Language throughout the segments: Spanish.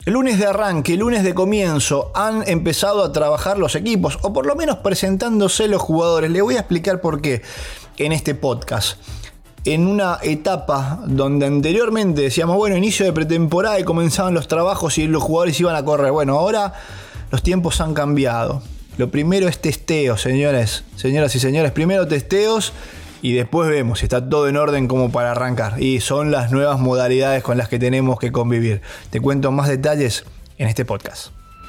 lunes de arranque, lunes de comienzo, han empezado a trabajar los equipos, o por lo menos presentándose los jugadores. Le voy a explicar por qué en este podcast. En una etapa donde anteriormente decíamos, bueno, inicio de pretemporada y comenzaban los trabajos y los jugadores iban a correr. Bueno, ahora los tiempos han cambiado. Lo primero es testeo, señoras y señores. Primero testeos y después vemos si está todo en orden como para arrancar. Y son las nuevas modalidades con las que tenemos que convivir. Te cuento más detalles en este podcast.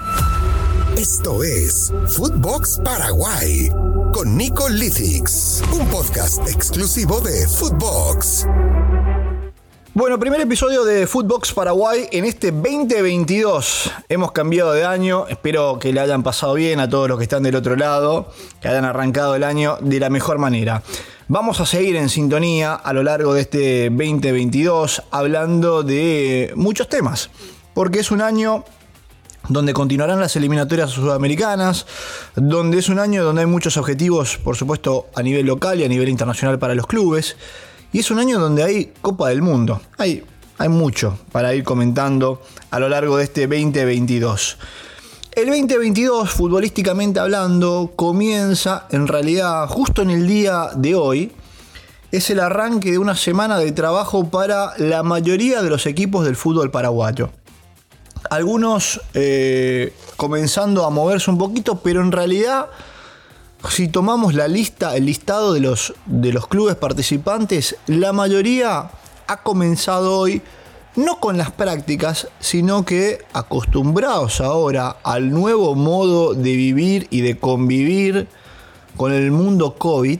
Esto es Footbox Paraguay con Nico Lithix, un podcast exclusivo de Footbox. Bueno, primer episodio de Footbox Paraguay en este 2022. Hemos cambiado de año, espero que le hayan pasado bien a todos los que están del otro lado, que hayan arrancado el año de la mejor manera. Vamos a seguir en sintonía a lo largo de este 2022 hablando de muchos temas, porque es un año donde continuarán las eliminatorias sudamericanas, donde es un año donde hay muchos objetivos, por supuesto, a nivel local y a nivel internacional para los clubes. Y es un año donde hay Copa del Mundo. Hay mucho para ir comentando a lo largo de este 2022. El 2022, futbolísticamente hablando, comienza en realidad justo en el día de hoy. Es el arranque de una semana de trabajo para la mayoría de los equipos del fútbol paraguayo. Algunos comenzando a moverse un poquito, pero en realidad, si tomamos el listado de los clubes participantes, la mayoría ha comenzado hoy, no con las prácticas, sino que acostumbrados ahora al nuevo modo de vivir y de convivir con el mundo COVID,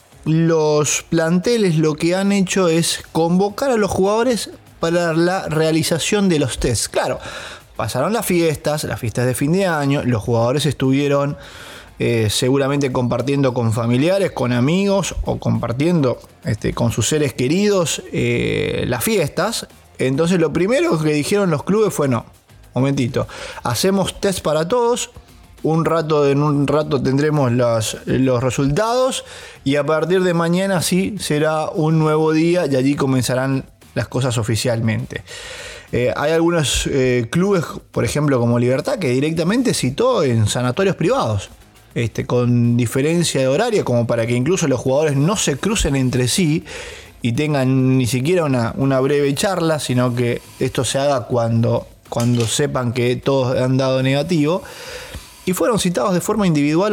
los planteles lo que han hecho es convocar a los jugadores para la realización de los tests. Claro, pasaron las fiestas de fin de año, los jugadores estuvieron seguramente compartiendo con familiares, con amigos o compartiendo con sus seres queridos las fiestas. Entonces lo primero que dijeron los clubes fue no, momentito, hacemos test para todos, en un rato tendremos los resultados y a partir de mañana sí será un nuevo día y allí comenzarán las cosas oficialmente. Hay algunos clubes, por ejemplo como Libertad, que directamente citó en sanatorios privados, con diferencia de horario, como para que incluso los jugadores no se crucen entre sí y tengan ni siquiera una breve charla, sino que esto se haga cuando sepan que todos han dado negativo. Y fueron citados de forma individual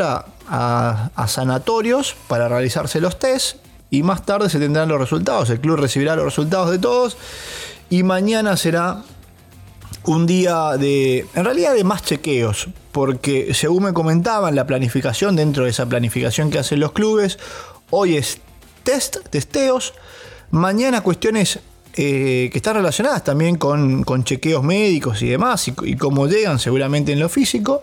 a sanatorios para realizarse los test y más tarde se tendrán los resultados. El club recibirá los resultados de todos y mañana será un día en realidad de más chequeos, porque según me comentaban, la planificación, dentro de esa planificación que hacen los clubes, hoy es testeos, mañana cuestiones que están relacionadas también con chequeos médicos y demás, y cómo llegan seguramente en lo físico.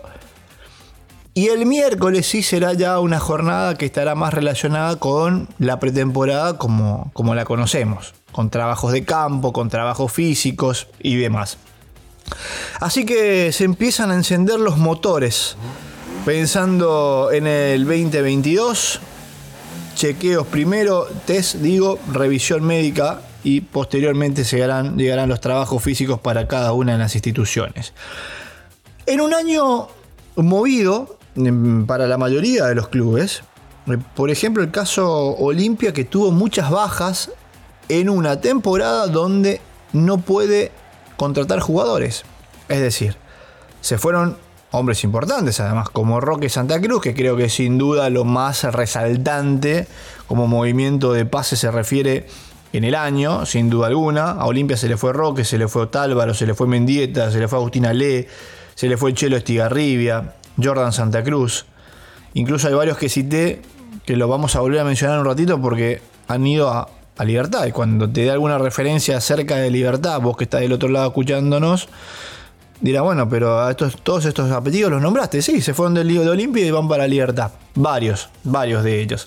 Y el miércoles sí será ya una jornada que estará más relacionada con la pretemporada como la conocemos, con trabajos de campo, con trabajos físicos y demás. Así que se empiezan a encender los motores, pensando en el 2022, chequeos primero, test, revisión médica y posteriormente llegarán los trabajos físicos para cada una de las instituciones. En un año movido para la mayoría de los clubes, por ejemplo el caso Olimpia, que tuvo muchas bajas en una temporada donde no puede contratar jugadores, es decir, se fueron hombres importantes además, como Roque Santa Cruz, que creo que sin duda lo más resaltante como movimiento de pase se refiere en el año, sin duda alguna. A Olimpia se le fue Roque, se le fue Otálvaro, se le fue Mendieta, se le fue Agustín Alé, se le fue Chelo Estigarribia, Jordan Santa Cruz. Incluso hay varios que cité que lo vamos a volver a mencionar un ratito porque han ido a Libertad, y cuando te dé alguna referencia acerca de Libertad, vos que estás del otro lado escuchándonos, dirá, bueno, pero a todos estos apellidos los nombraste. Sí, se fueron del lío de Olimpia y van para Libertad, varios de ellos.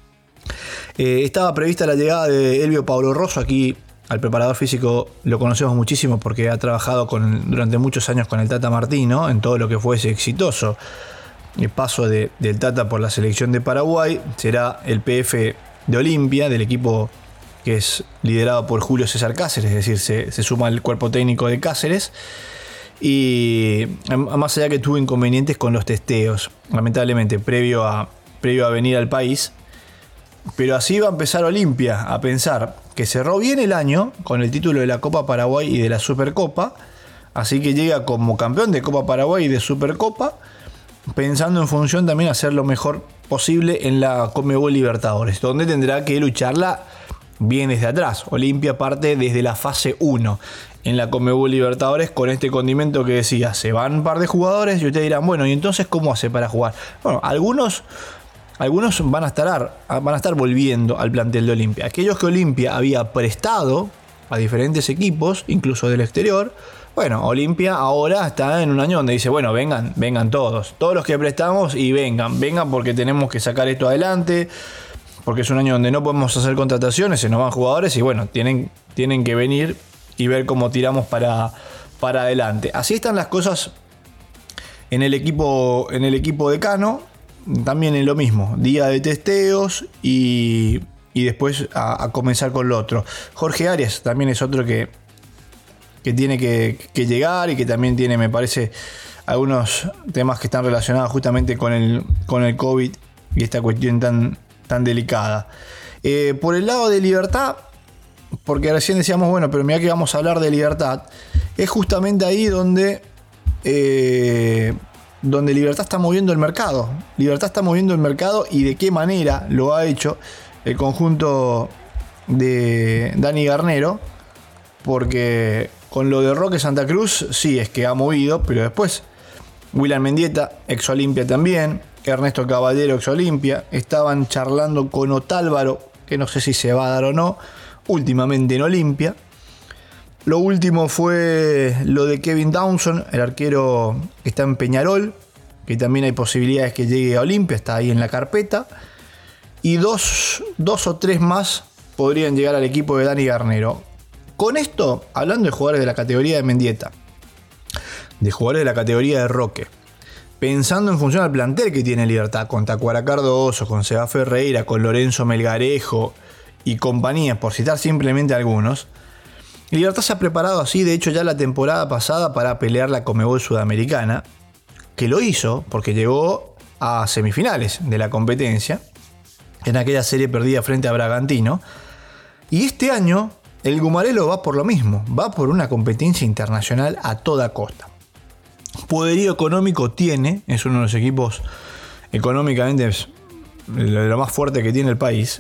Estaba prevista la llegada de Elvio Pablo Rosso. Aquí al preparador físico lo conocemos muchísimo porque ha trabajado durante muchos años con el Tata Martino en todo lo que fue ese exitoso paso del Tata por la selección de Paraguay. Será el PF de Olimpia, del equipo que es liderado por Julio César Cáceres, es decir, se suma al cuerpo técnico de Cáceres. Y más allá que tuvo inconvenientes con los testeos, lamentablemente, previo a venir al país. Pero así va a empezar Olimpia a pensar que cerró bien el año con el título de la Copa Paraguay y de la Supercopa. Así que llega como campeón de Copa Paraguay y de Supercopa, pensando en función también hacer lo mejor posible en la Conmebol Libertadores, donde tendrá que lucharla bien desde atrás. Olimpia parte desde la fase 1 en la Conmebol Libertadores con este condimento que decía, se van un par de jugadores y ustedes dirán, bueno, ¿y entonces cómo hace para jugar? Bueno, algunos van a estar volviendo al plantel de Olimpia. Aquellos que Olimpia había prestado a diferentes equipos, incluso del exterior, bueno, Olimpia ahora está en un año donde dice, bueno, vengan todos los que prestamos y vengan porque tenemos que sacar esto adelante, porque es un año donde no podemos hacer contrataciones, se nos van jugadores y bueno, tienen que venir y ver cómo tiramos para adelante. Así están las cosas en el equipo de Cano. También es lo mismo, día de testeos y después a comenzar con lo otro. Jorge Arias también es otro que tiene que llegar y que también tiene, me parece, algunos temas que están relacionados justamente con el COVID y esta cuestión tan delicada. Por el lado de Libertad, porque recién decíamos, bueno, pero mira que vamos a hablar de Libertad, es justamente ahí donde Libertad está moviendo el mercado. Libertad está moviendo el mercado y de qué manera lo ha hecho el conjunto de Dani Garnero, porque con lo de Roque Santa Cruz sí es que ha movido, pero después William Mendieta, ex Olimpia también, Ernesto Caballero, ex Olimpia, estaban charlando con Otálvaro, que no sé si se va a dar o no, últimamente en Olimpia. Lo último fue lo de Kevin Dawson, el arquero que está en Peñarol, que también hay posibilidades que llegue a Olimpia, está ahí en la carpeta. Y dos o tres más podrían llegar al equipo de Dani Garnero. Con esto, hablando de jugadores de la categoría de Mendieta, de jugadores de la categoría de Roque, pensando en función al plantel que tiene Libertad, con Tacuara Cardoso, con Seba Ferreira, con Lorenzo Melgarejo y compañía, por citar simplemente algunos, Libertad se ha preparado así, de hecho ya la temporada pasada, para pelear la Conmebol Sudamericana, que lo hizo porque llegó a semifinales de la competencia, en aquella serie perdida frente a Bragantino, y este año el Gumarelo va por lo mismo, va por una competencia internacional a toda costa. Poderío económico tiene, es uno de los equipos económicamente de lo más fuerte que tiene el país,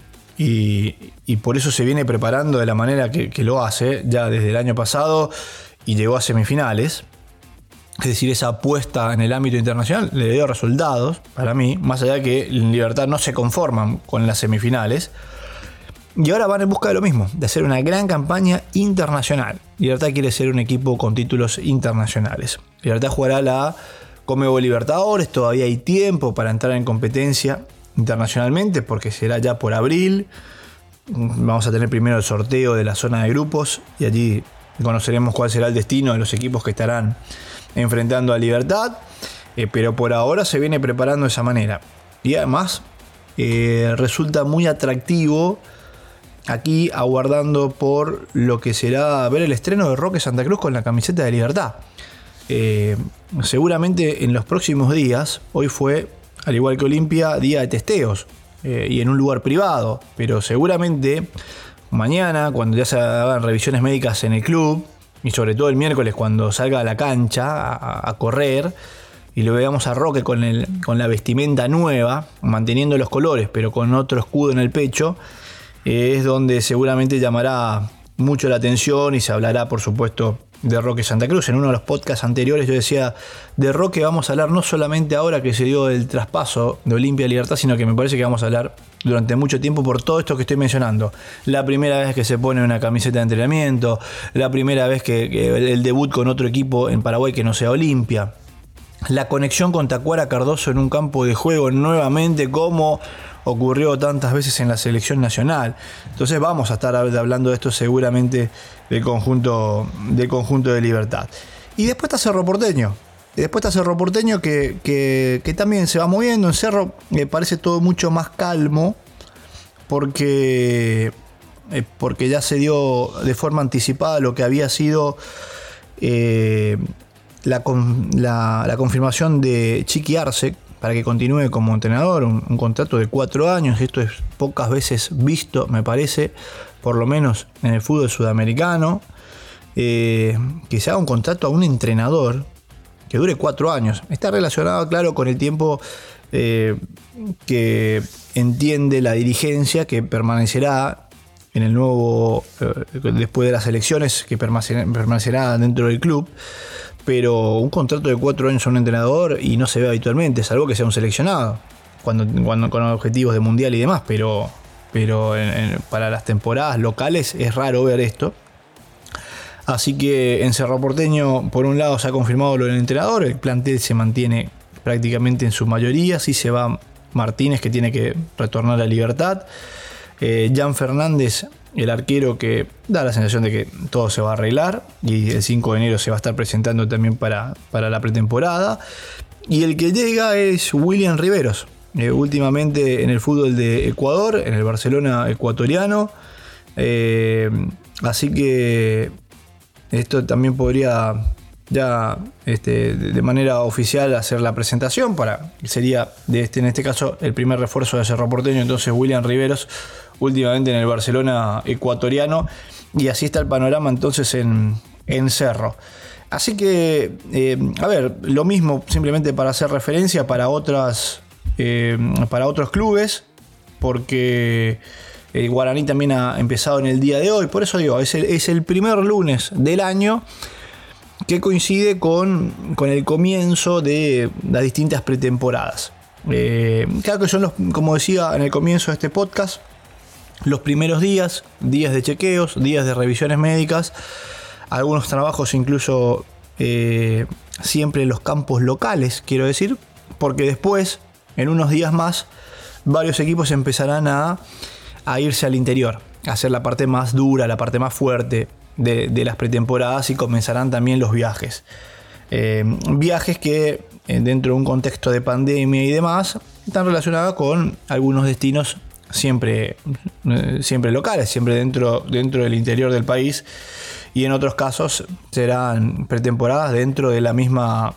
y por eso se viene preparando de la manera que lo hace ya desde el año pasado y llegó a semifinales. Es decir, esa apuesta en el ámbito internacional le dio resultados para mí, más allá de que en Libertad no se conforman con las semifinales. Y ahora van en busca de lo mismo, de hacer una gran campaña internacional. Libertad quiere ser un equipo con títulos internacionales. Libertad jugará la Conmebol Libertadores, todavía hay tiempo para entrar en competencia internacionalmente porque será ya por abril. Vamos a tener primero el sorteo de la zona de grupos y allí conoceremos cuál será el destino de los equipos que estarán enfrentando a Libertad, pero por ahora se viene preparando de esa manera y además resulta muy atractivo aquí aguardando por lo que será ver el estreno de Roque Santa Cruz con la camiseta de Libertad. Seguramente en los próximos días, hoy fue, al igual que Olimpia, día de testeos y en un lugar privado, pero seguramente mañana, cuando ya se hagan revisiones médicas en el club, y sobre todo el miércoles cuando salga a la cancha a correr y lo veamos a Roque con la vestimenta nueva, manteniendo los colores pero con otro escudo en el pecho, es donde seguramente llamará mucho la atención y se hablará, por supuesto, de Roque Santa Cruz. En uno de los podcasts anteriores yo decía, de Roque vamos a hablar no solamente ahora que se dio el traspaso de Olimpia a Libertad, sino que me parece que vamos a hablar durante mucho tiempo por todo esto que estoy mencionando. La primera vez que se pone una camiseta de entrenamiento, la primera vez que el debut con otro equipo en Paraguay que no sea Olimpia, la conexión con Tacuara Cardoso en un campo de juego nuevamente como ocurrió tantas veces en la selección nacional. Entonces vamos a estar hablando de esto seguramente del conjunto de Libertad. Y después está Cerro Porteño. Que también se va moviendo. En Cerro me parece todo mucho más calmo porque ya se dio de forma anticipada lo que había sido la confirmación de Chiqui Arce para que continúe como entrenador, un contrato de 4 años. Esto es pocas veces visto, me parece, por lo menos en el fútbol sudamericano, que se haga un contrato a un entrenador que dure 4 años. Está relacionado, claro, con el tiempo que entiende la dirigencia que permanecerá en el nuevo, después de las elecciones, que permanecerá dentro del club. Pero un contrato de 4 años a un entrenador y no se ve habitualmente, salvo que sea un seleccionado, cuando con objetivos de mundial y demás, pero para las temporadas locales es raro ver esto. Así que en Cerro Porteño, por un lado, se ha confirmado lo del entrenador, el plantel se mantiene prácticamente en su mayoría, sí se va Martínez, que tiene que retornar a Libertad, Jan Fernández, el arquero, que da la sensación de que todo se va a arreglar, y el 5 de enero se va a estar presentando también para la pretemporada. Y el que llega es William Riveros, últimamente en el fútbol de Ecuador, en el Barcelona ecuatoriano. Así que esto también podría ya de manera oficial hacer la presentación sería en este caso el primer refuerzo de Cerro Porteño. Entonces William Riveros, últimamente en el Barcelona ecuatoriano, y así está el panorama entonces en Cerro. Así que lo mismo, simplemente para hacer referencia para otros clubes, porque el Guaraní también ha empezado en el día de hoy. Por eso digo, es el primer lunes del año que coincide con el comienzo de las distintas pretemporadas. Claro que son como decía en el comienzo de este podcast, los primeros días de chequeos, días de revisiones médicas, algunos trabajos incluso siempre en los campos locales, quiero decir, porque después, en unos días más, varios equipos empezarán a irse al interior, a hacer la parte más dura, la parte más fuerte de las pretemporadas, y comenzarán también los viajes. Viajes que dentro de un contexto de pandemia y demás están relacionados con algunos destinos siempre locales, siempre dentro del interior del país, y en otros casos serán pretemporadas dentro de la misma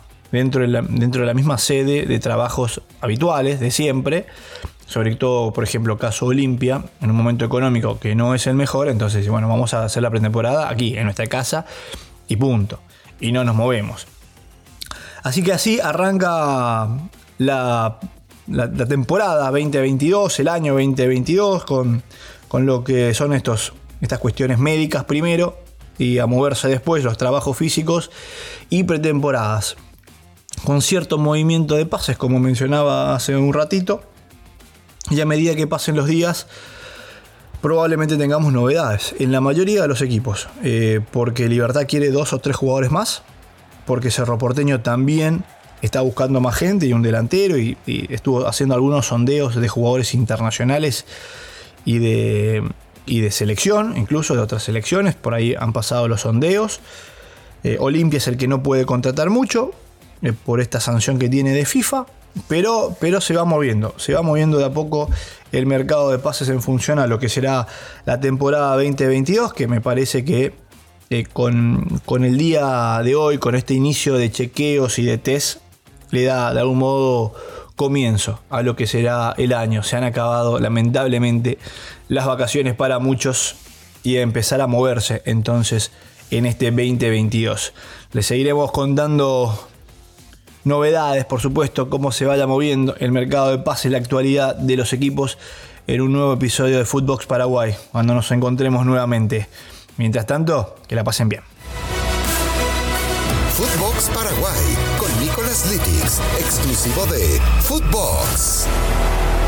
sede de trabajos habituales de siempre. Sobre todo, por ejemplo, caso Olimpia, en un momento económico que no es el mejor, entonces bueno, vamos a hacer la pretemporada aquí en nuestra casa y punto, y no nos movemos. Así que así arranca la temporada 2022, el año 2022, con lo que son estas cuestiones médicas primero, y a moverse después los trabajos físicos y pretemporadas, con cierto movimiento de pases, como mencionaba hace un ratito. Y a medida que pasen los días, probablemente tengamos novedades en la mayoría de los equipos, porque Libertad quiere 2 o 3 jugadores más, porque Cerro Porteño también está buscando más gente y un delantero, y estuvo haciendo algunos sondeos de jugadores internacionales y de selección, incluso de otras selecciones. Por ahí han pasado los sondeos. Olimpia es el que no puede contratar mucho por esta sanción que tiene de FIFA, pero se va moviendo de a poco el mercado de pases en función a lo que será la temporada 2022, que me parece que con el día de hoy, con este inicio de chequeos y de test, le da de algún modo comienzo a lo que será el año. Se han acabado lamentablemente las vacaciones para muchos, y a empezar a moverse entonces en este 2022. Les seguiremos contando novedades, por supuesto, cómo se vaya moviendo el mercado de pases, la actualidad de los equipos, en un nuevo episodio de Footbox Paraguay, cuando nos encontremos nuevamente. Mientras tanto, que la pasen bien. Footbox Paraguay con Nicolas Litix, exclusivo de Footbox.